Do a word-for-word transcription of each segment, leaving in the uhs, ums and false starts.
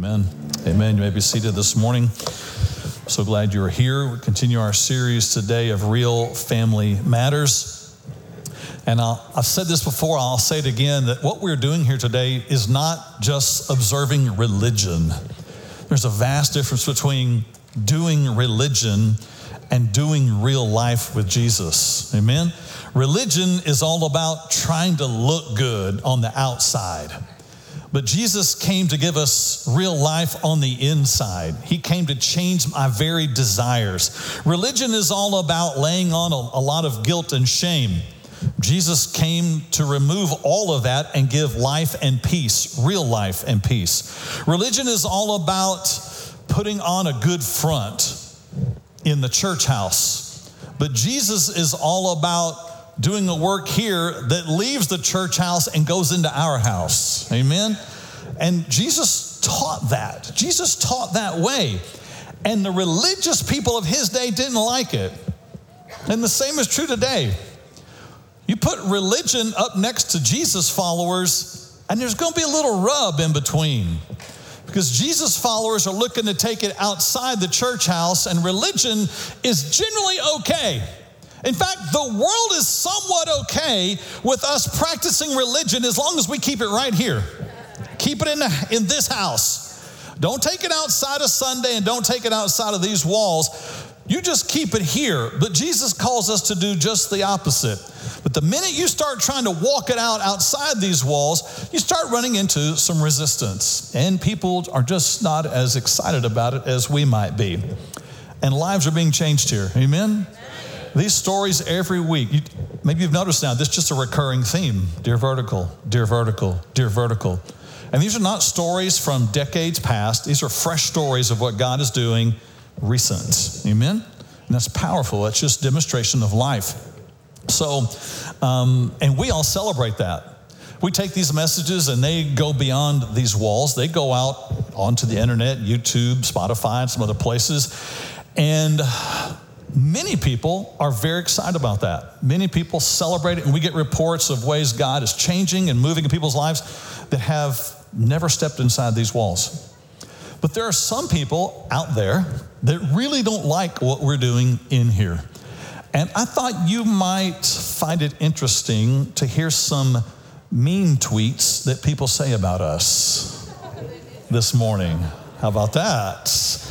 Amen. Amen. You may be seated this morning. So glad you're here. We continue our series today of Real Family Matters. And I'll, I've said this before, I'll say it again, that what we're doing here today is not just observing religion. There's a vast difference between doing religion and doing real life with Jesus. Amen? Religion is all about trying to look good on the outside. But Jesus came to give us real life on the inside. He came to change my very desires. Religion is all about laying on a, a lot of guilt and shame. Jesus came to remove all of that and give life and peace, real life and peace. Religion is all about putting on a good front in the church house. But Jesus is all about doing a work here that leaves the church house and goes into our house. Amen? And Jesus taught that. Jesus taught that way. And the religious people of his day didn't like it. And the same is true today. You put religion up next to Jesus followers, and there's going to be a little rub in between. Because Jesus followers are looking to take it outside the church house, and religion is generally okay. In fact, the world is somewhat okay with us practicing religion as long as we keep it right here. Keep it in, the, in this house. Don't take it outside of Sunday and don't take it outside of these walls. You just keep it here. But Jesus calls us to do just the opposite. But the minute you start trying to walk it out outside these walls, you start running into some resistance. And people are just not as excited about it as we might be. And lives are being changed here. Amen? These stories every week, you, maybe you've noticed now, this is just a recurring theme. Dear Vertical, Dear Vertical, Dear Vertical. And these are not stories from decades past. These are fresh stories of what God is doing recent. Amen? And that's powerful. That's just demonstration of life. So, um, and we all celebrate that. We take these messages and they go beyond these walls. They go out onto the internet, YouTube, Spotify, and some other places. And many people are very excited about that. Many people celebrate it, and we get reports of ways God is changing and moving in people's lives that have never stepped inside these walls. But there are some people out there that really don't like what we're doing in here. And I thought you might find it interesting to hear some mean tweets that people say about us this morning. How about that?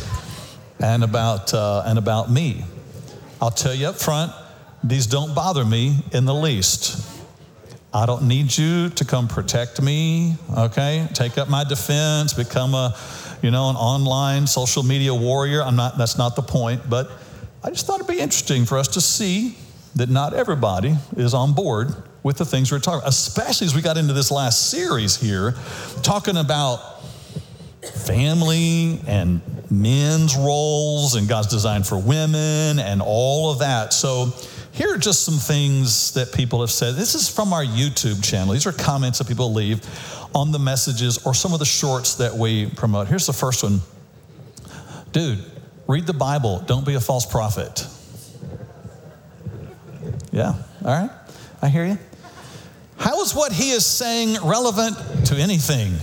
And about uh, and about me. I'll tell you up front, these don't bother me in the least. I don't need you to come protect me, okay? Take up my defense, become a, you know, an online social media warrior. I'm not, that's not the point, but I just thought it'd be interesting for us to see that not everybody is on board with the things we're talking about, especially as we got into this last series here, talking about family and men's roles and God's design for women and all of that. So here are just some things that people have said. This is from our YouTube channel. These are comments that people leave on the messages or some of the shorts that we promote. Here's the first one. Dude, read the Bible. Don't be a false prophet. Yeah, all right. I hear you. How is what he is saying relevant to anything?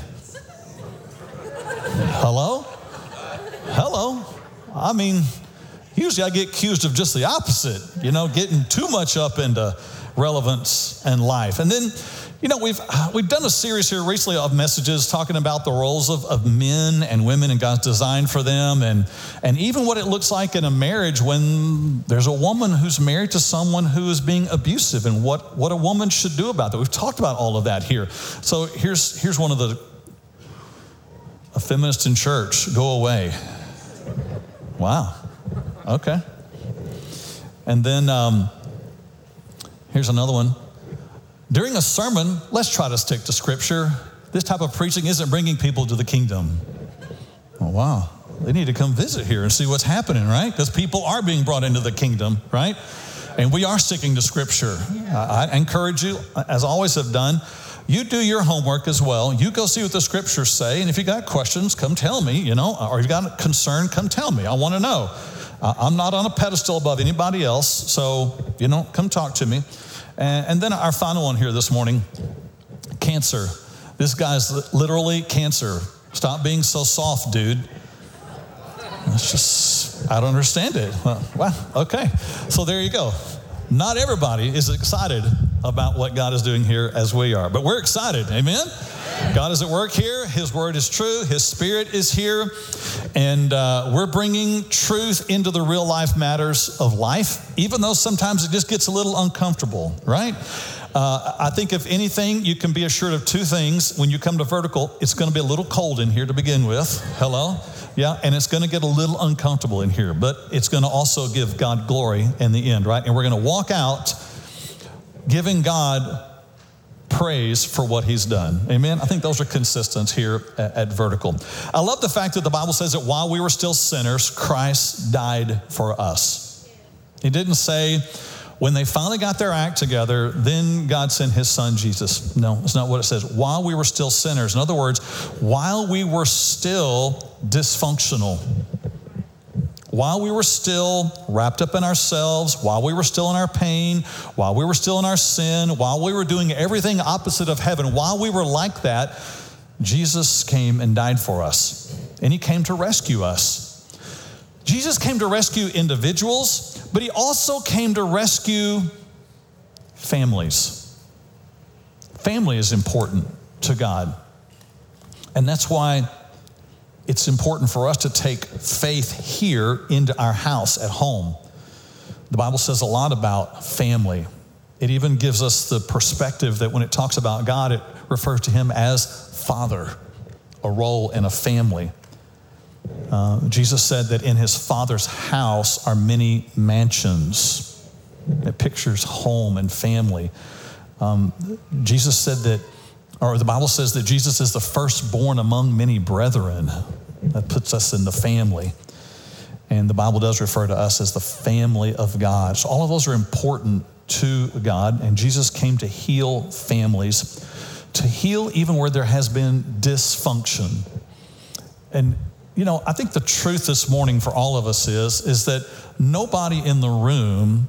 Hello? Hello? I mean, usually I get accused of just the opposite, you know, getting too much up into relevance and life. And then, you know, we've we've done a series here recently of messages talking about the roles of, of men and women and God's design for them, and, and even what it looks like in a marriage when there's a woman who's married to someone who is being abusive and what, what a woman should do about that. We've talked about all of that here. So here's here's one of the, a feminist in church, go away. Wow. Okay. And then um, here's another one. During a sermon, let's try to stick to Scripture. This type of preaching isn't bringing people to the kingdom. Oh, wow. They need to come visit here and see what's happening, right? Because people are being brought into the kingdom, right? And we are sticking to Scripture. I, I encourage you, as I always have done, you do your homework as well. You go see what the Scriptures say. And if you got questions, come tell me, you know, or if you got a concern, come tell me. I want to know. Uh, I'm not on a pedestal above anybody else. So, you know, come talk to me. And, and then our final one here this morning, cancer. This guy's literally cancer. Stop being so soft, dude. It's just, I don't understand it. Well, well, okay. So there you go. Not everybody is excited about what God is doing here as we are, but we're excited. Amen? God is at work here. His word is true. His spirit is here. And uh, we're bringing truth into the real life matters of life, even though sometimes it just gets a little uncomfortable, right? Uh, I think if anything, you can be assured of two things. When you come to Vertical, it's going to be a little cold in here to begin with. Hello? Yeah, and it's going to get a little uncomfortable in here, but it's going to also give God glory in the end, right? And we're going to walk out giving God praise for what he's done. Amen? I think those are consistent here at, at Vertical. I love the fact that the Bible says that while we were still sinners, Christ died for us. He didn't say, when they finally got their act together, then God sent his son, Jesus. No, that's not what it says. While we were still sinners. In other words, while we were still dysfunctional, while we were still wrapped up in ourselves, while we were still in our pain, while we were still in our sin, while we were doing everything opposite of heaven, while we were like that, Jesus came and died for us. And he came to rescue us. Jesus came to rescue individuals, but he also came to rescue families. Family is important to God. And that's why it's important for us to take faith here into our house at home. The Bible says a lot about family. It even gives us the perspective that when it talks about God, it refers to him as Father, a role in a family. Uh, Jesus said that in his Father's house are many mansions. It pictures home and family. Um, Jesus said that, or the Bible says that Jesus is the firstborn among many brethren. That puts us in the family. And the Bible does refer to us as the family of God. So all of those are important to God. And Jesus came to heal families, to heal even where there has been dysfunction. And you know, I think the truth this morning for all of us is, is that nobody in the room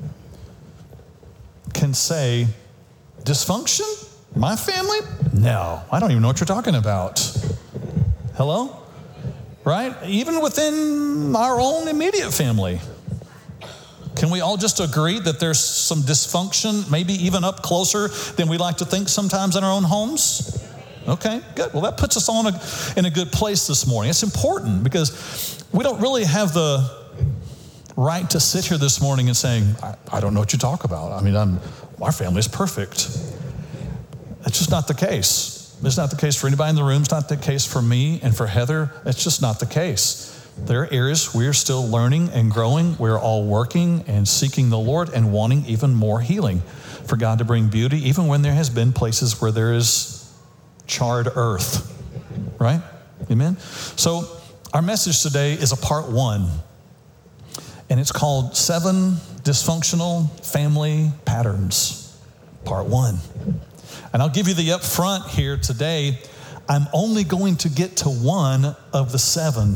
can say, dysfunction? My family? No, I don't even know what you're talking about. Hello? Right? Even within our own immediate family. Can we all just agree that there's some dysfunction, maybe even up closer than we like to think sometimes in our own homes? Okay, good. Well, that puts us all in a, in a good place this morning. It's important because we don't really have the right to sit here this morning and saying, I, I don't know what you talk about. I mean, I'm, our family is perfect. It's just not the case. It's not the case for anybody in the room. It's not the case for me and for Heather. It's just not the case. There are areas we're still learning and growing. We're all working and seeking the Lord and wanting even more healing for God to bring beauty, even when there has been places where there is charred earth, right? Amen? So our message today is a part one, and it's called Seven Dysfunctional Family Patterns, part one. And I'll give you the up front here today. I'm only going to get to one of the seven.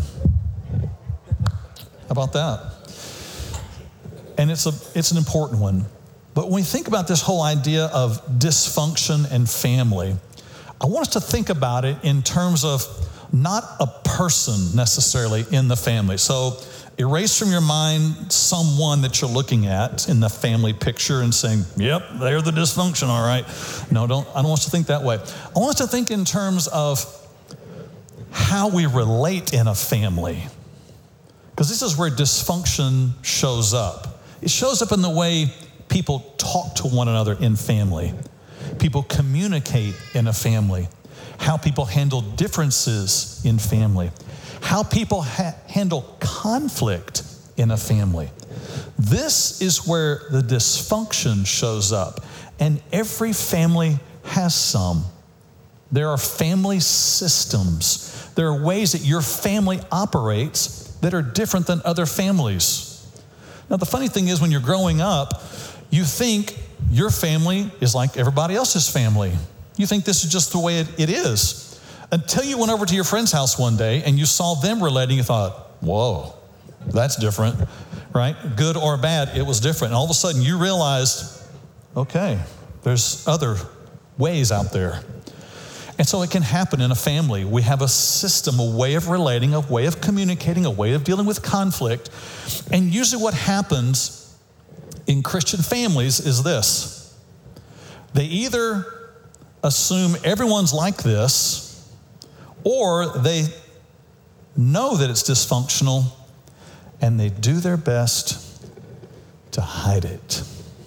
How about that? And it's a it's an important one. But when we think about this whole idea of dysfunction and family, I want us to think about it in terms of not a person necessarily in the family. So erase from your mind someone that you're looking at in the family picture and saying, yep, they're the dysfunction, all right. No, don't. I don't want us to think that way. I want us to think in terms of how we relate in a family. Because this is where dysfunction shows up. It shows up in the way people talk to one another in family. People communicate in a family, how people handle differences in family, how people ha- handle conflict in a family. This is where the dysfunction shows up, and every family has some. There are family systems. There are ways that your family operates that are different than other families. Now, the funny thing is when you're growing up, you think your family is like everybody else's family. You think this is just the way it, it is. Until you went over to your friend's house one day and you saw them relating, you thought, whoa, that's different, right? Good or bad, it was different. And all of a sudden you realized, okay, there's other ways out there. And so it can happen in a family. We have a system, a way of relating, a way of communicating, a way of dealing with conflict. And usually what happens in Christian families is this. They either assume everyone's like this, or they know that it's dysfunctional and they do their best to hide it.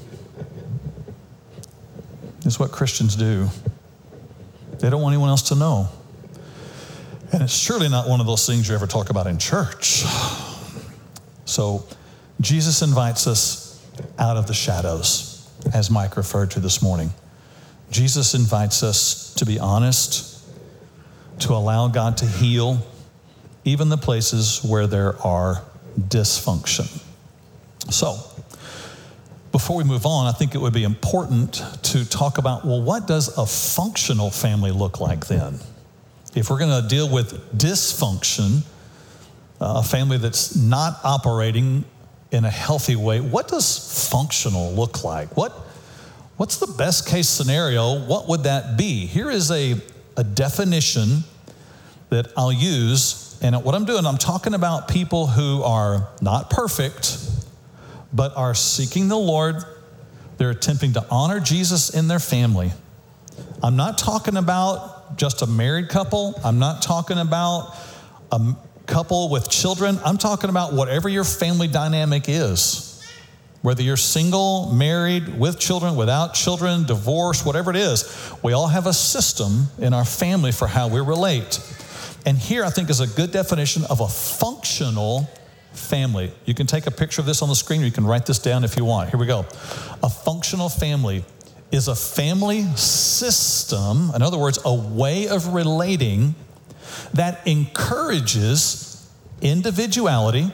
It's what Christians do. They don't want anyone else to know. And it's surely not one of those things you ever talk about in church. So Jesus invites us out of the shadows, as Mike referred to this morning. Jesus invites us to be honest, to allow God to heal even the places where there are dysfunction. So, before we move on, I think it would be important to talk about, well, what does a functional family look like then? If we're going to deal with dysfunction, a family that's not operating in a healthy way, what does functional look like? What, what's the best case scenario? What would that be? Here is a, a definition that I'll use. And what I'm doing, I'm talking about people who are not perfect, but are seeking the Lord. They're attempting to honor Jesus in their family. I'm not talking about just a married couple. I'm not talking about a couple with children. I'm talking about whatever your family dynamic is. Whether you're single, married, with children, without children, divorced, whatever it is, we all have a system in our family for how we relate. And here I think is a good definition of a functional family. You can take a picture of this on the screen, or you can write this down if you want. Here we go. A functional family is a family system, in other words, a way of relating that encourages individuality,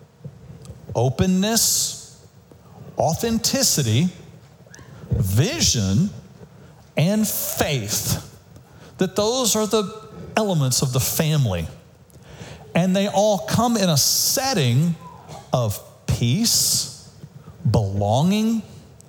openness, authenticity, vision, and faith. That those are the elements of the family. And they all come in a setting of peace, belonging,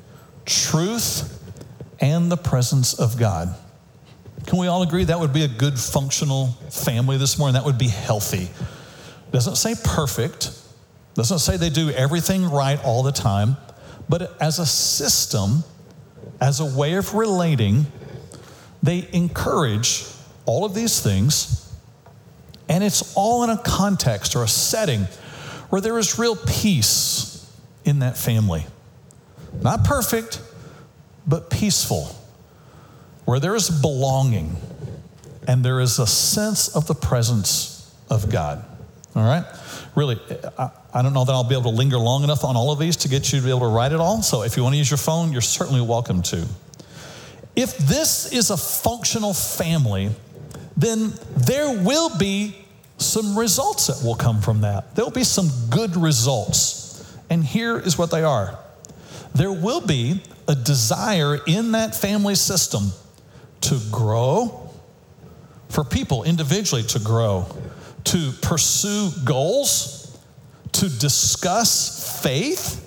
truth, and the presence of God. Can we all agree that would be a good functional family this morning? That would be healthy. Doesn't say perfect. Doesn't say they do everything right all the time. But as a system, as a way of relating, they encourage all of these things. And it's all in a context or a setting where there is real peace in that family. Not perfect, but peaceful. Where there is belonging and there is a sense of the presence of God. All right? Really, I, I don't know that I'll be able to linger long enough on all of these to get you to be able to write it all. So if you want to use your phone, you're certainly welcome to. If this is a functional family, then there will be some results that will come from that. There will be some good results. And here is what they are. There will be a desire in that family system to grow, for people individually to grow, to pursue goals, to discuss faith,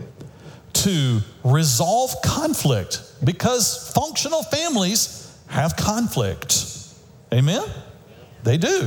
to resolve conflict, because functional families have conflict. Amen? They do.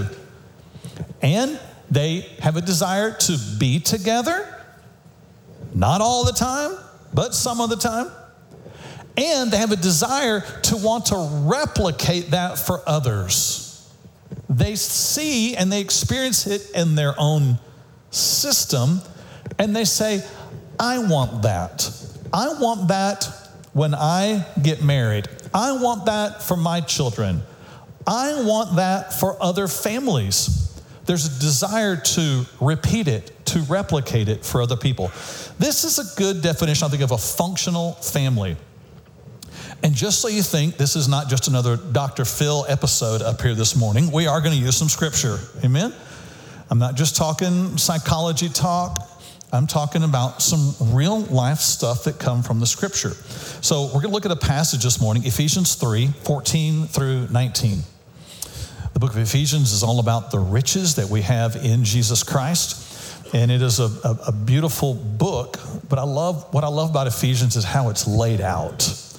And they have a desire to be together, not all the time, but some of the time. And they have a desire to want to replicate that for others. They see and they experience it in their own system, and they say, I want that. I want that when I get married. I want that for my children. I want that for other families. There's a desire to repeat it, to replicate it for other people. This is a good definition, I think, of a functional family. And just so you think this is not just another Doctor Phil episode up here this morning, we are going to use some scripture. Amen? I'm not just talking psychology talk. I'm talking about some real life stuff that come from the scripture. So we're going to look at a passage this morning, Ephesians three, fourteen through nineteen. The book of Ephesians is all about the riches that we have in Jesus Christ. And it is a, a, a beautiful book. But I love what I love about Ephesians is how it's laid out.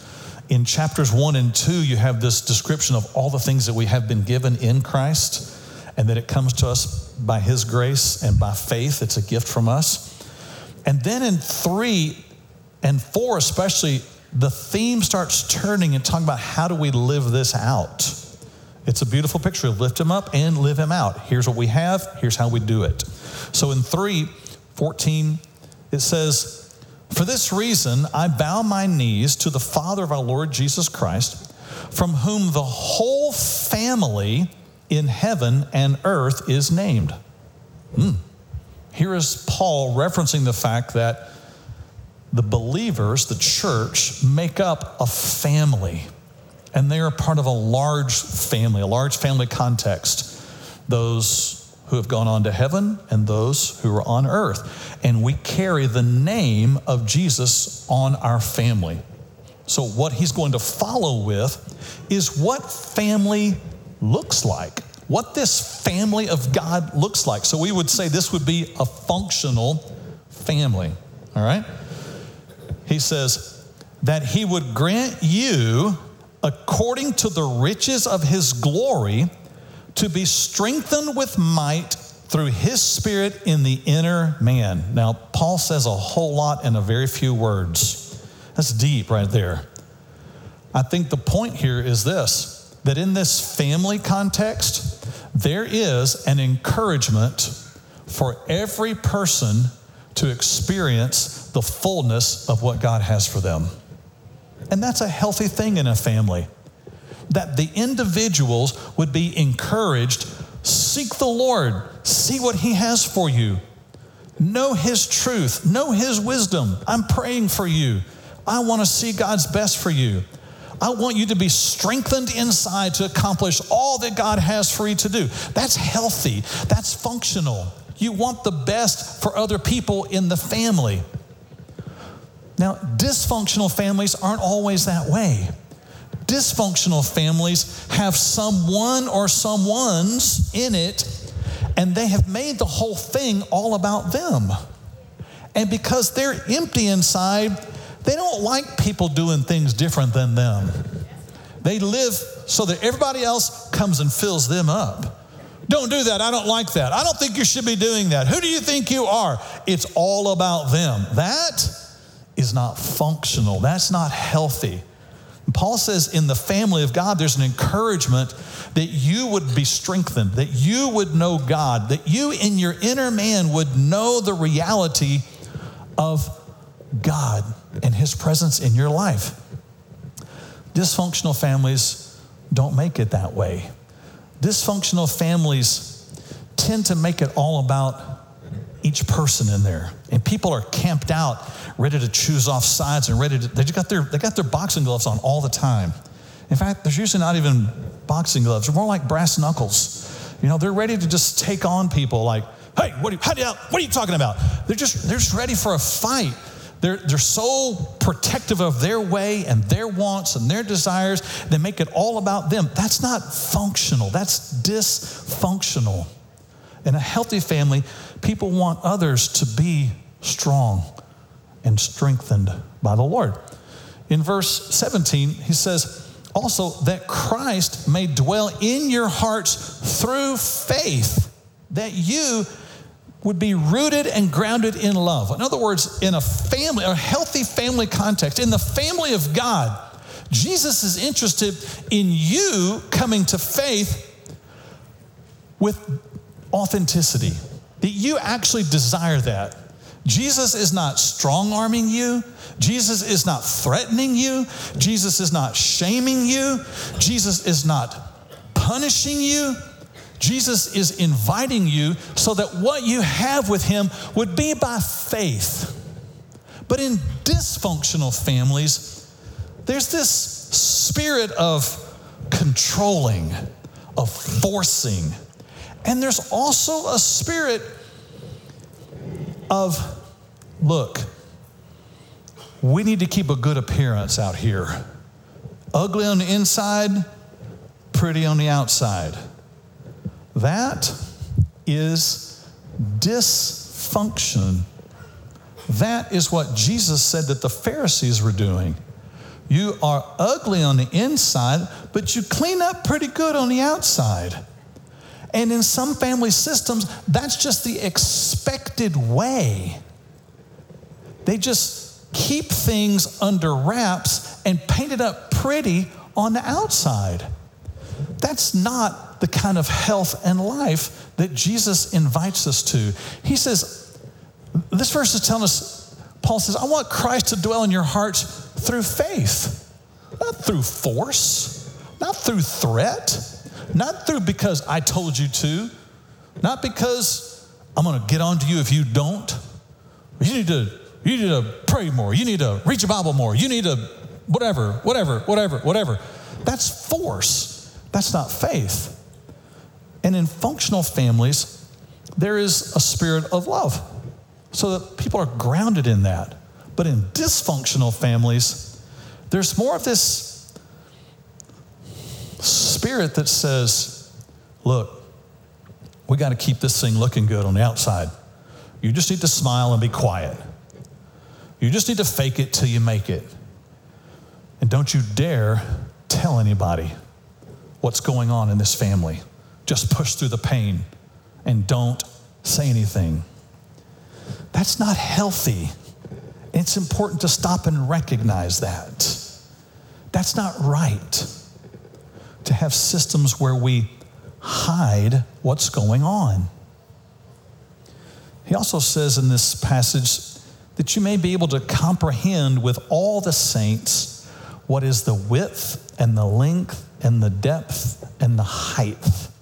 in chapters one and two, you have this description of all the things that we have been given in Christ, and that it comes to us by his grace and by faith. It's a gift from us. And then in three and four especially, the theme starts turning and talking about how do we live this out. It's a beautiful picture. Lift him up and live him out. Here's what we have. Here's how we do it. So in three fourteen, it says, "For this reason, I bow my knees to the Father of our Lord Jesus Christ, from whom the whole family in heaven and earth is named." Hmm. Here is Paul referencing the fact that the believers, the church, make up a family. And they are part of a large family, a large family context. Those who have gone on to heaven and those who are on earth. And we carry the name of Jesus on our family. So what he's going to follow with is what family looks like, what this family of God looks like. So we would say this would be a functional family, all right? He says that he would grant you, according to the riches of his glory, to be strengthened with might through his Spirit in the inner man. Now, Paul says a whole lot in a very few words. That's deep right there. I think the point here is this, that in this family context, there is an encouragement for every person to experience the fullness of what God has for them. And that's a healthy thing in a family, that the individuals would be encouraged. Seek the Lord. See what he has for you. Know his truth. Know his wisdom. I'm praying for you. I want to see God's best for you. I want you to be strengthened inside to accomplish all that God has for you to do. That's healthy. That's functional. You want the best for other people in the family. Now, dysfunctional families aren't always that way. Dysfunctional families have someone or someones in it, and they have made the whole thing all about them. And because they're empty inside, they don't like people doing things different than them. They live so that everybody else comes and fills them up. Don't do that. I don't like that. I don't think you should be doing that. Who do you think you are? It's all about them. That is not functional. That's not healthy. And Paul says in the family of God, there's an encouragement that you would be strengthened, that you would know God, that you in your inner man would know the reality of God and his presence in your life. Dysfunctional families don't make it that way. Dysfunctional families tend to make it all about each person in there. And people are camped out, ready to choose off sides and ready to, they just got their, they got their boxing gloves on all the time. In fact, there's usually not even boxing gloves. They're more like brass knuckles. You know, they're ready to just take on people like, hey, what are you, how do you, what are you talking about? They're just, they're just ready for a fight. They're, they're so protective of their way and their wants and their desires. They make it all about them. That's not functional. That's dysfunctional. In a healthy family, people want others to be strong and strengthened by the Lord. In verse seventeen, he says, also that Christ may dwell in your hearts through faith, that you would be rooted and grounded in love. In other words, in a family, a healthy family context, in the family of God, Jesus is interested in you coming to faith with authenticity, that you actually desire that. Jesus is not strong-arming you. Jesus is not threatening you. Jesus is not shaming you. Jesus is not punishing you. Jesus is inviting you so that what you have with him would be by faith. But in dysfunctional families, there's this spirit of controlling, of forcing. And there's also a spirit of, look, we need to keep a good appearance out here. Ugly on the inside, pretty on the outside. That is dysfunction. That is what Jesus said that the Pharisees were doing. You are ugly on the inside, but you clean up pretty good on the outside. And in some family systems, that's just the expected way. They just keep things under wraps and paint it up pretty on the outside. That's not the kind of health and life that Jesus invites us to. He says, this verse is telling us, Paul says, I want Christ to dwell in your hearts through faith, not through force, not through threat, not through because I told you to, not because I'm going to get on to you if you don't. You need to, you need to pray more. You need to read your Bible more. You need to whatever, whatever, whatever, whatever. That's force. That's not faith. And in functional families, there is a spirit of love so that people are grounded in that. But in dysfunctional families, there's more of this spirit that says, look, we got to keep this thing looking good on the outside. You just need to smile and be quiet. You just need to fake it till you make it. And don't you dare tell anybody what's going on in this family. Just push through the pain and don't say anything. That's not healthy. It's important to stop and recognize that. That's not right. To have systems where we hide what's going on. He also says in this passage that you may be able to comprehend with all the saints what is the width and the length and the depth and the height.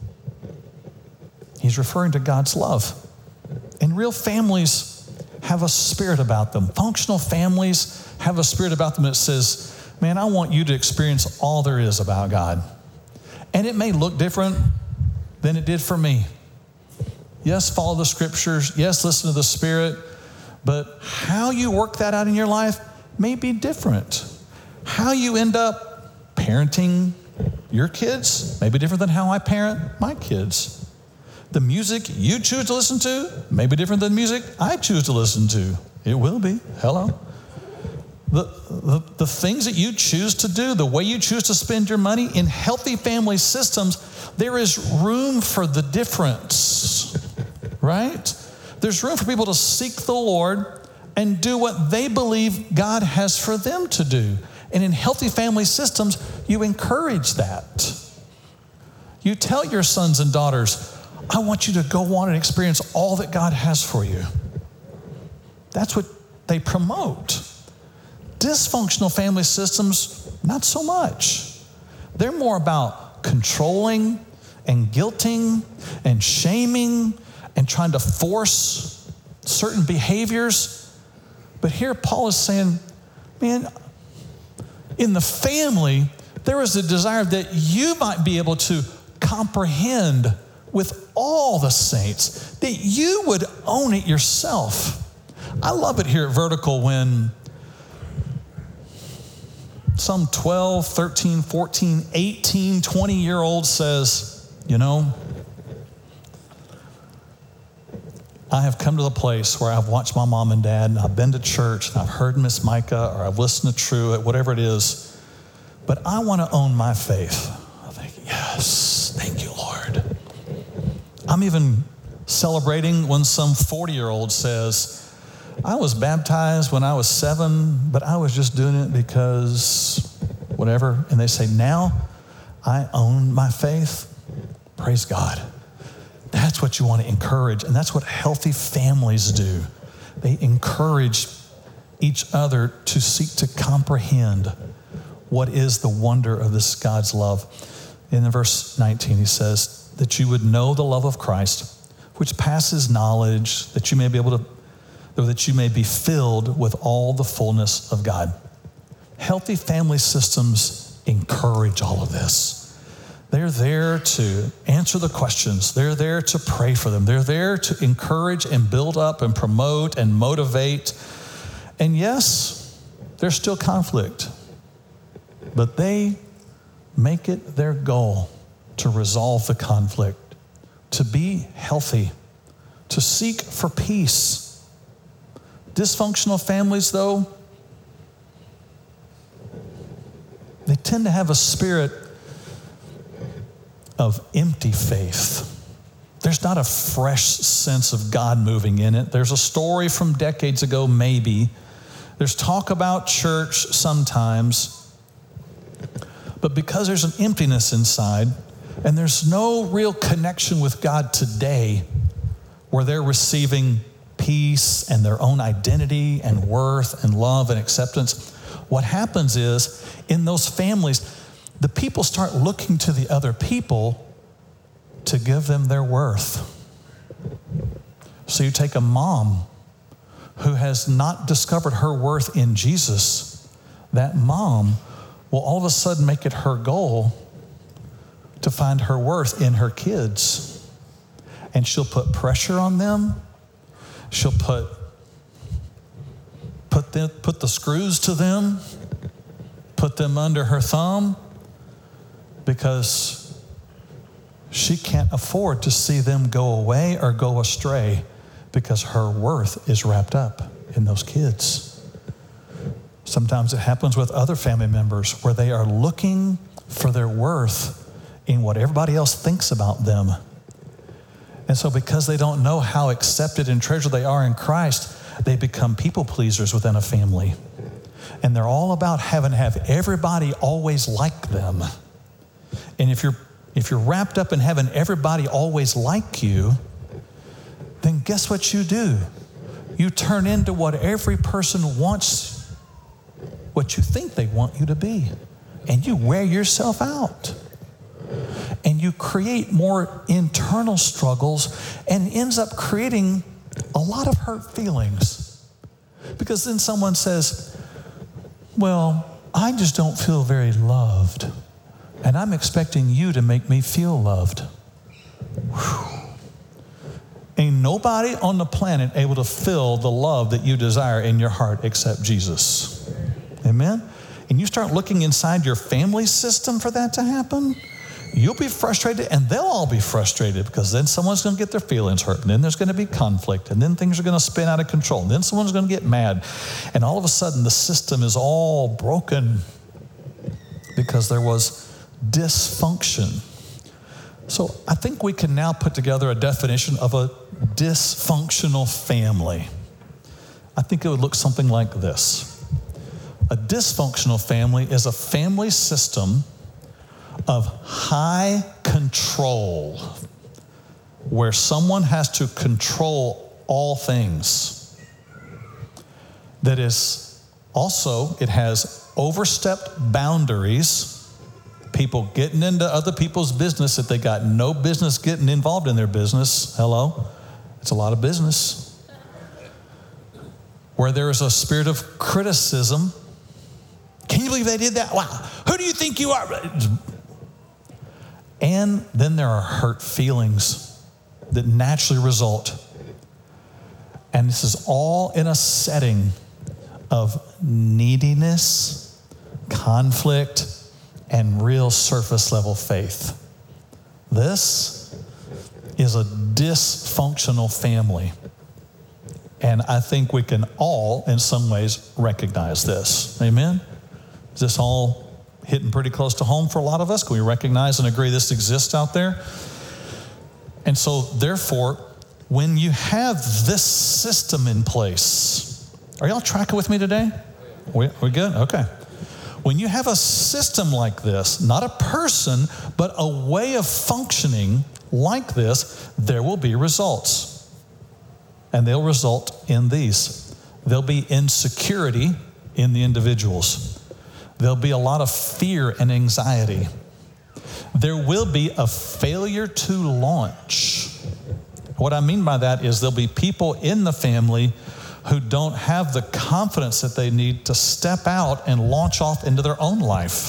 He's referring to God's love. And real families have a spirit about them. Functional families have a spirit about them that says, man, I want you to experience all there is about God. And it may look different than it did for me. Yes, follow the scriptures. Yes, listen to the Spirit. But how you work that out in your life may be different. How you end up parenting your kids may be different than how I parent my kids. The music you choose to listen to may be different than the music I choose to listen to. It will be. Hello. The, the, the things that you choose to do, the way you choose to spend your money, in healthy family systems, there is room for the difference, right? There's room for people to seek the Lord and do what they believe God has for them to do. And in healthy family systems, you encourage that. You tell your sons and daughters, I want you to go on and experience all that God has for you. That's what they promote. Dysfunctional family systems, not so much. They're more about controlling and guilting and shaming and trying to force certain behaviors. But here Paul is saying, man, in the family, there is a desire that you might be able to comprehend with all the saints, that you would own it yourself. I love it here at Vertical when some twelve, thirteen, fourteen, eighteen, twenty-year-old says, you know, I have come to the place where I've watched my mom and dad, and I've been to church, and I've heard Miss Micah, or I've listened to Truett, whatever it is, but I want to own my faith. I think, yes, thank you, Lord. I'm even celebrating when some forty-year-old says, I was baptized when I was seven, but I was just doing it because whatever. And they say, now I own my faith. Praise God. That's what you want to encourage. And that's what healthy families do. They encourage each other to seek to comprehend what is the wonder of this God's love. In verse nineteen, he says, that you would know the love of Christ, which passes knowledge, that you may be able to or that you may be filled with all the fullness of God. Healthy family systems encourage all of this. They're there to answer the questions. They're there to pray for them. They're there to encourage and build up and promote and motivate. And yes, there's still conflict, but they make it their goal to resolve the conflict, to be healthy, to seek for peace. Dysfunctional families, though, tend to have a spirit of empty faith. There's not a fresh sense of God moving in it. There's a story from decades ago, maybe. There's talk about church sometimes. But because there's an emptiness inside, and there's no real connection with God today, where they're receiving peace and their own identity and worth and love and acceptance, what happens is, in those families, the people start looking to the other people to give them their worth. So you take a mom who has not discovered her worth in Jesus, that mom will all of a sudden make it her goal to find her worth in her kids. And she'll put pressure on them. She'll put, put, the, put the screws to them, put them under her thumb, because she can't afford to see them go away or go astray, because her worth is wrapped up in those kids. Sometimes it happens with other family members where they are looking for their worth in what everybody else thinks about them. And so because they don't know how accepted and treasured they are in Christ, they become people pleasers within a family. And they're all about having to have everybody always like them. And if you're if you're wrapped up in having everybody always like you, then guess what you do? You turn into what every person wants, what you think they want you to be. And you wear yourself out. And you create more internal struggles, and it ends up creating a lot of hurt feelings. Because then someone says, well, I just don't feel very loved, and I'm expecting you to make me feel loved. Whew. Ain't nobody on the planet able to fill the love that you desire in your heart except Jesus. Amen? And you start looking inside your family system for that to happen, you'll be frustrated, and they'll all be frustrated, because then someone's going to get their feelings hurt, and then there's going to be conflict, and then things are going to spin out of control, and then someone's going to get mad, and all of a sudden the system is all broken because there was dysfunction. So I think we can now put together a definition of a dysfunctional family. I think it would look something like this. A dysfunctional family is a family system of high control, where someone has to control all things. That is also, it has overstepped boundaries, people getting into other people's business that they got no business getting involved in their business. Hello? It's a lot of business. Where there is a spirit of criticism. Can you believe they did that? Wow. Who do you think you are? And then there are hurt feelings that naturally result. And this is all in a setting of neediness, conflict, and real surface level faith. This is a dysfunctional family. And I think we can all, in some ways, recognize this. Amen? Is this all hitting pretty close to home for a lot of us? Can we recognize and agree this exists out there? And so, therefore, when you have this system in place, are y'all tracking with me today? We, we good? Okay. When you have a system like this, not a person, but a way of functioning like this, there will be results. And they'll result in these. There'll be insecurity in the individuals. There'll be a lot of fear and anxiety. There will be a failure to launch. What I mean by that is there'll be people in the family who don't have the confidence that they need to step out and launch off into their own life.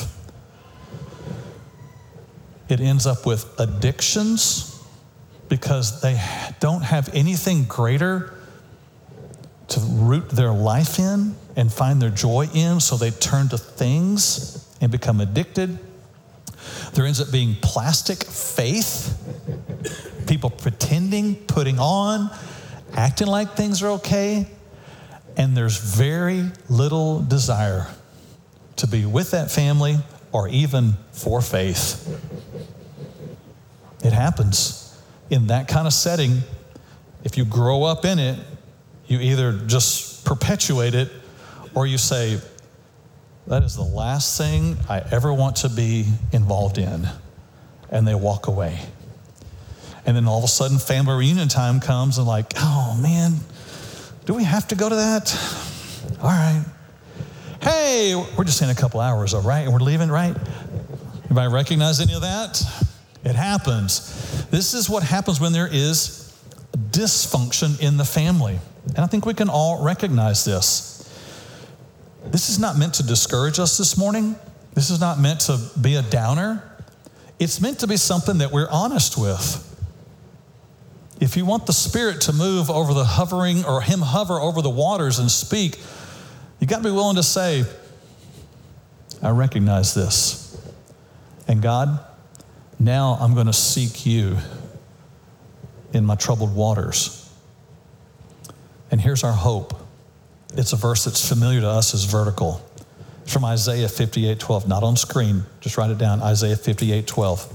It ends up with addictions because they don't have anything greater to root their life in and find their joy in, so they turn to things and become addicted. There ends up being plastic faith, people pretending, putting on, acting like things are okay, and there's very little desire to be with that family or even for faith. It happens. In that kind of setting, if you grow up in it, you either just perpetuate it or you say, that is the last thing I ever want to be involved in. And they walk away. And then all of a sudden, family reunion time comes and like, oh man, do we have to go to that? All right. Hey, we're just in a couple hours, all right? And we're leaving, right? Anybody recognize any of that? It happens. This is what happens when there is dysfunction in the family. And I think we can all recognize this. This is not meant to discourage us this morning. This is not meant to be a downer. It's meant to be something that we're honest with. If you want the Spirit to move over the hovering, or Him hover over the waters and speak, you got to be willing to say, I recognize this. And God, now I'm going to seek you in my troubled waters. And here's our hope. It's a verse that's familiar to us as vertical. It's from Isaiah fifty-eight twelve, not on screen. Just write it down, Isaiah fifty-eight twelve.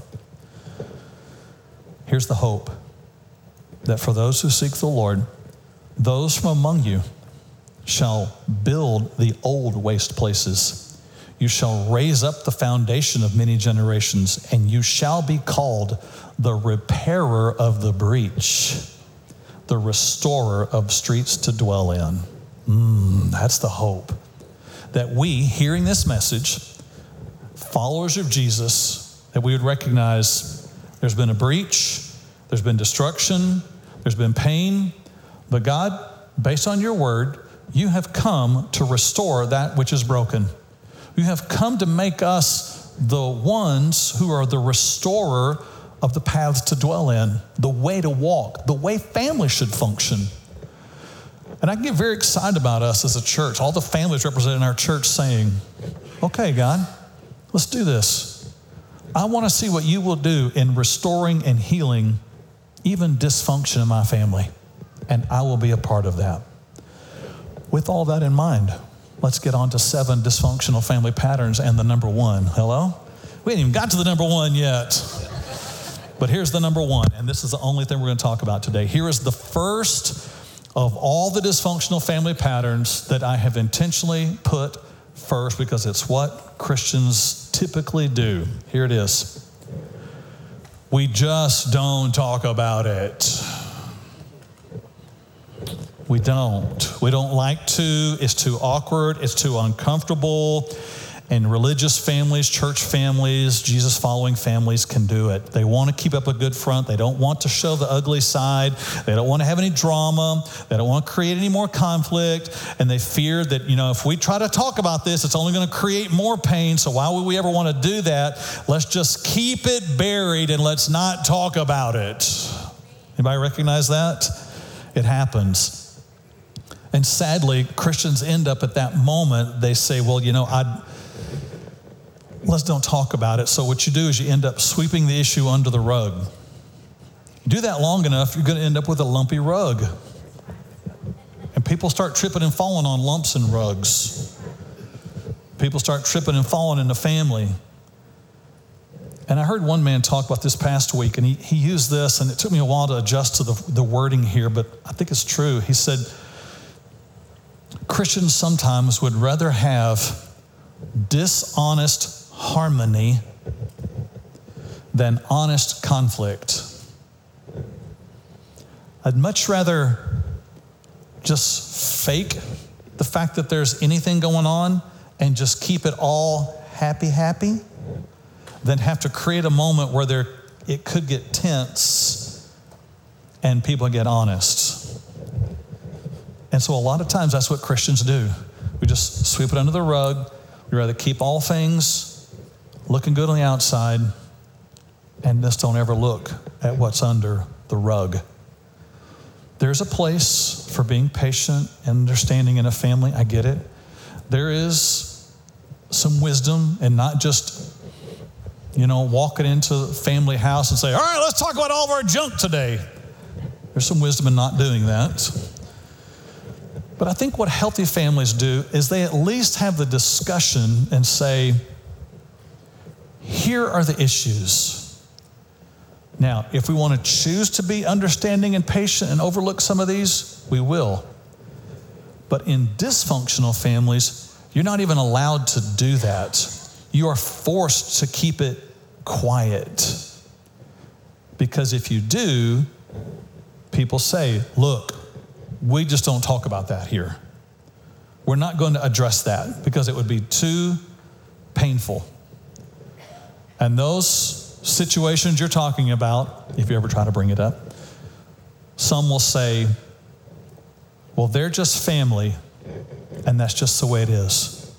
Here's the hope. That for those who seek the Lord, those from among you shall build the old waste places. You shall raise up the foundation of many generations, and you shall be called the repairer of the breach, the restorer of streets to dwell in. Mm, that's the hope. That we, hearing this message, followers of Jesus, that we would recognize there's been a breach, there's been destruction, there's been pain, but God, based on your word, you have come to restore that which is broken. You have come to make us the ones who are the restorer of the paths to dwell in, the way to walk, the way family should function. And I get very excited about us as a church, all the families represented in our church saying, okay, God, let's do this. I want to see what you will do in restoring and healing even dysfunction in my family, and I will be a part of that. With all that in mind, let's get on to seven dysfunctional family patterns and the number one. Hello? We ain't even got to the number one yet. But here's the number one, and this is the only thing we're going to talk about today. Here is the first of all the dysfunctional family patterns that I have intentionally put first because it's what Christians typically do. Here it is. We just don't talk about it. We don't. We don't like to. It's too awkward. It's too uncomfortable. And religious families, church families, Jesus-following families can do it. They want to keep up a good front. They don't want to show the ugly side. They don't want to have any drama. They don't want to create any more conflict. And they fear that, you know, if we try to talk about this, it's only going to create more pain. So why would we ever want to do that? Let's just keep it buried and let's not talk about it. Anybody recognize that? It happens. And sadly, Christians end up at that moment, they say, well, you know, I... let's don't talk about it. So what you do is you end up sweeping the issue under the rug. You do that long enough, you're going to end up with a lumpy rug. And people start tripping and falling on lumps and rugs. People start tripping and falling in the family. And I heard one man talk about this past week, and he, he used this, and it took me a while to adjust to the, the wording here, but I think it's true. He said, Christians sometimes would rather have dishonest harmony than honest conflict. I'd much rather just fake the fact that there's anything going on and just keep it all happy, happy, than have to create a moment where there it could get tense and people get honest. And so a lot of times that's what Christians do. We just sweep it under the rug. We'd rather keep all things looking good on the outside and just don't ever look at what's under the rug. There's a place for being patient and understanding in a family. I get it. There is some wisdom and not just, you know, walking into the family house and say, all right, let's talk about all of our junk today. There's some wisdom in not doing that. But I think what healthy families do is they at least have the discussion and say, here are the issues. Now, if we want to choose to be understanding and patient and overlook some of these, we will. But in dysfunctional families, you're not even allowed to do that. You are forced to keep it quiet. Because if you do, people say, look, we just don't talk about that here. We're not going to address that because it would be too painful. And those situations you're talking about, if you ever try to bring it up, some will say, well, they're just family, and that's just the way it is.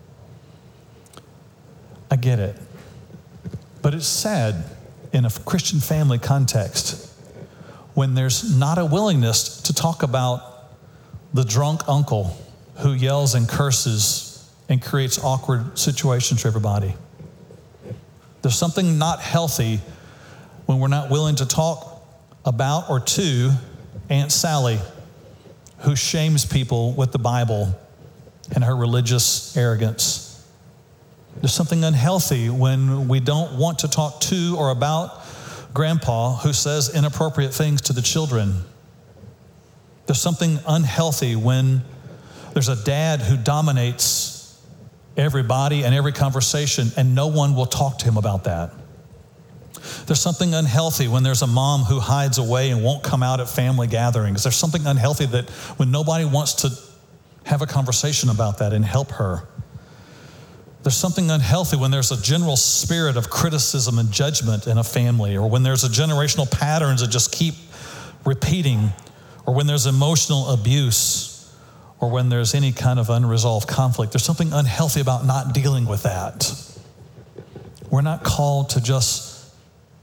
I get it. But it's sad in a Christian family context when there's not a willingness to talk about the drunk uncle who yells and curses and creates awkward situations for everybody. There's something not healthy when we're not willing to talk about or to Aunt Sally, who shames people with the Bible and her religious arrogance. There's something unhealthy when we don't want to talk to or about Grandpa who says inappropriate things to the children. There's something unhealthy when there's a dad who dominates everybody and every conversation, and no one will talk to him about that. There's something unhealthy when there's a mom who hides away and won't come out at family gatherings. There's something unhealthy that when nobody wants to have a conversation about that and help her. There's something unhealthy when there's a general spirit of criticism and judgment in a family, or when there's a generational patterns that just keep repeating, or when there's emotional abuse, or when there's any kind of unresolved conflict. There's something unhealthy about not dealing with that. We're not called to just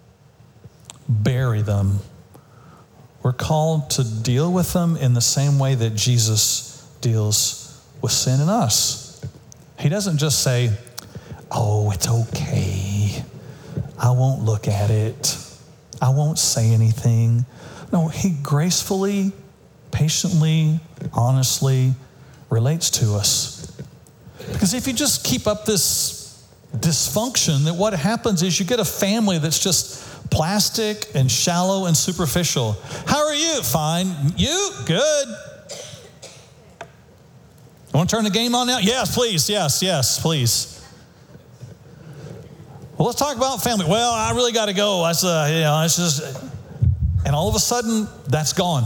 bury them. We're called to deal with them in the same way that Jesus deals with sin in us. He doesn't just say, oh, it's okay. I won't look at it. I won't say anything. No, he gracefully, patiently, honestly relates to us. Because if you just keep up this dysfunction, then what happens is you get a family that's just plastic and shallow and superficial. How are you? Fine. You? Good. You want to turn the game on now? Yes, please. Yes, yes, please. Well, let's talk about family. Well, I really got to go. That's, uh, you know, it's just, and all of a sudden, that's gone.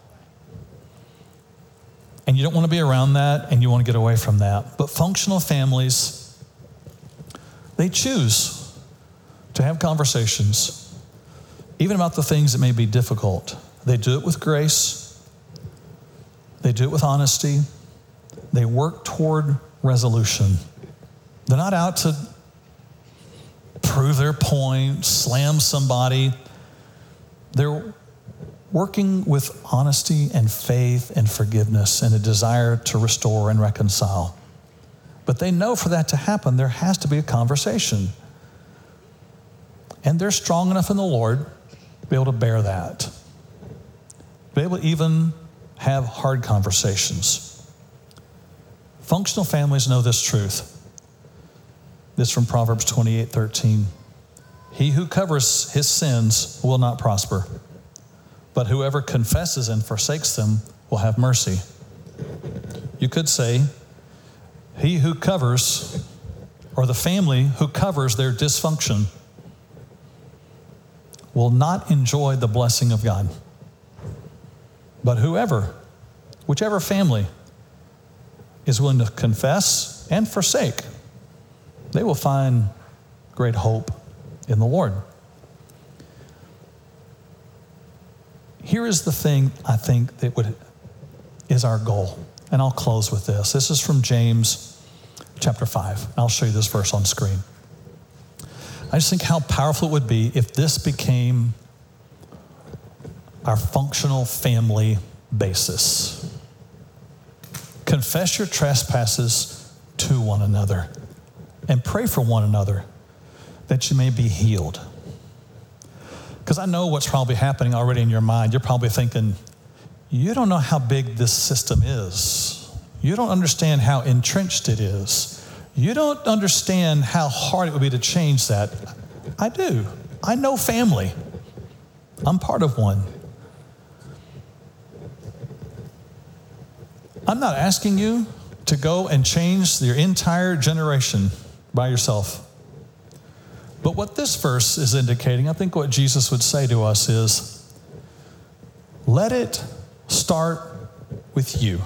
And you don't want to be around that, and you want to get away from that. But functional families, they choose to have conversations, even about the things that may be difficult. They do it with grace. They do it with honesty. They work toward resolution. They're not out to prove their point, slam somebody. They're working with honesty and faith and forgiveness and a desire to restore and reconcile. But they know for that to happen, there has to be a conversation. And they're strong enough in the Lord to be able to bear that. Be able to even have hard conversations. Functional families know this truth. This from Proverbs twenty-eight thirteen. He who covers his sins will not prosper, but whoever confesses and forsakes them will have mercy. You could say, he who covers, or the family who covers their dysfunction, will not enjoy the blessing of God. But whoever, whichever family, is willing to confess and forsake, they will find great hope in the Lord. Here is the thing I think that would is our goal. And I'll close with this. This is from James chapter five. I'll show you this verse on screen. I just think how powerful it would be if this became our functional family basis. Confess your trespasses to one another and pray for one another that you may be healed. Because I know what's probably happening already in your mind. You're probably thinking, you don't know how big this system is. You don't understand how entrenched it is. You don't understand how hard it would be to change that. I do. I know family. I'm part of one. I'm not asking you to go and change your entire generation by yourself. But what this verse is indicating, I think what Jesus would say to us is, let it start with you.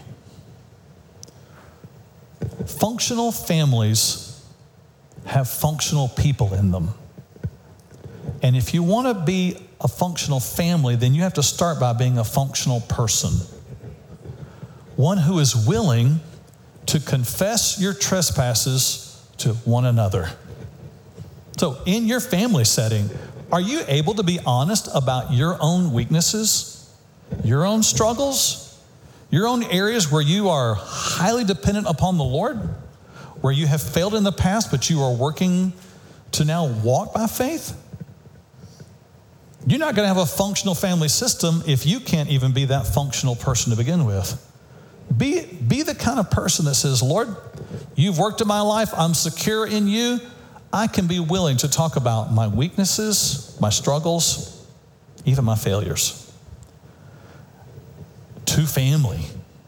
Functional families have functional people in them. And if you want to be a functional family, then you have to start by being a functional person. One who is willing to confess your trespasses to one another. So in your family setting, are you able to be honest about your own weaknesses, your own struggles, your own areas where you are highly dependent upon the Lord, where you have failed in the past, but you are working to now walk by faith? You're not going to have a functional family system if you can't even be that functional person to begin with. Be, be the kind of person that says, Lord, you've worked in my life. I'm secure in you. I can be willing to talk about my weaknesses, my struggles, even my failures. To family.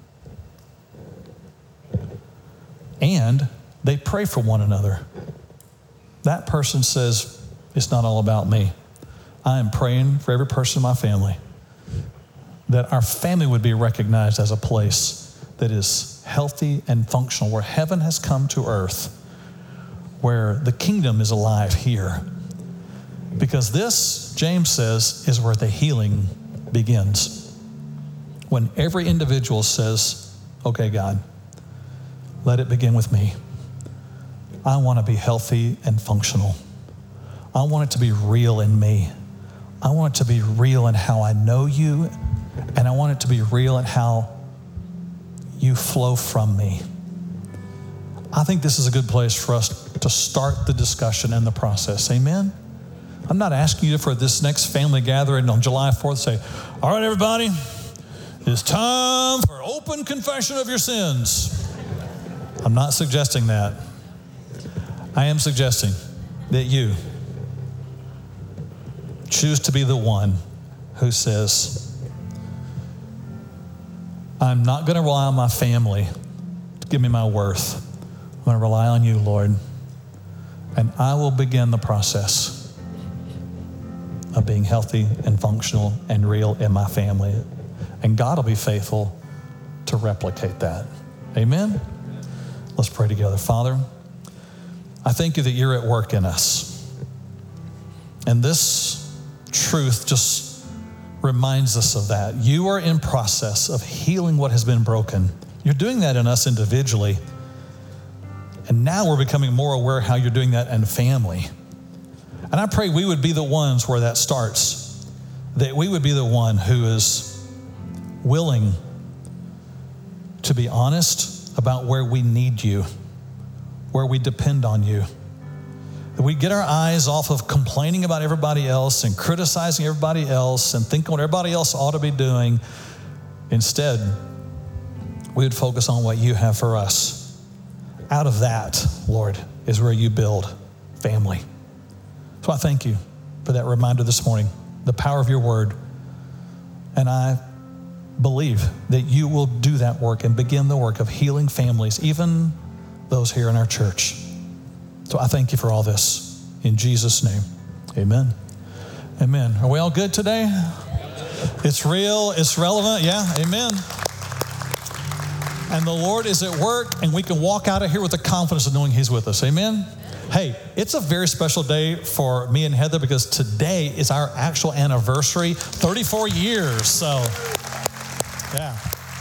And they pray for one another. That person says, it's not all about me. I am praying for every person in my family, that our family would be recognized as a place that is healthy and functional, where heaven has come to earth, where the kingdom is alive here. Because this, James says, is where the healing begins. When every individual says, okay, God, let it begin with me. I want to be healthy and functional. I want it to be real in me. I want it to be real in how I know you, and I want it to be real in how you flow from me. I think this is a good place for us to start the discussion and the process. Amen? I'm not asking you for this next family gathering on July fourth to say, all right, everybody, it's time for open confession of your sins. I'm not suggesting that. I am suggesting that you choose to be the one who says, I'm not going to rely on my family to give me my worth. I'm going to rely on you, Lord. And I will begin the process of being healthy and functional and real in my family. And God will be faithful to replicate that. Amen? Let's pray together. Father, I thank you that you're at work in us. And this truth just reminds us of that. You are in process of healing what has been broken. You're doing that in us individually. And now we're becoming more aware how you're doing that in family. And I pray we would be the ones where that starts, that we would be the one who is willing to be honest about where we need you, where we depend on you. That we get our eyes off of complaining about everybody else and criticizing everybody else and thinking what everybody else ought to be doing. Instead, we would focus on what you have for us. Out of that, Lord, is where you build family. So I thank you for that reminder this morning, the power of your word. And I believe that you will do that work and begin the work of healing families, even those here in our church. So I thank you for all this. In Jesus' name, amen. Amen. Are we all good today? It's real, it's relevant, yeah, amen. And the Lord is at work, and we can walk out of here with the confidence of knowing he's with us, amen? Hey, it's a very special day for me and Heather because today is our actual anniversary, thirty-four years, so yeah.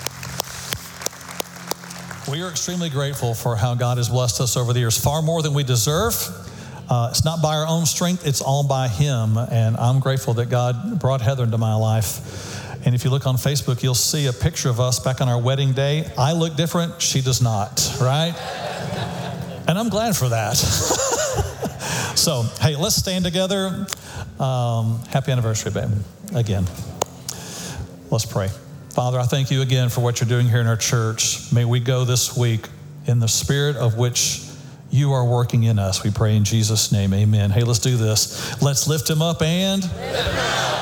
We are extremely grateful for how God has blessed us over the years, far more than we deserve. Uh, it's not by our own strength, it's all by him, and I'm grateful that God brought Heather into my life. And if you look on Facebook, you'll see a picture of us back on our wedding day. I look different, she does not, right? And I'm glad for that. So, hey, let's stand together. Um, happy anniversary, babe, again. Let's pray. Father, I thank you again for what you're doing here in our church. May we go this week in the spirit of which you are working in us. We pray in Jesus' name, amen. Hey, let's do this. Let's lift him up and...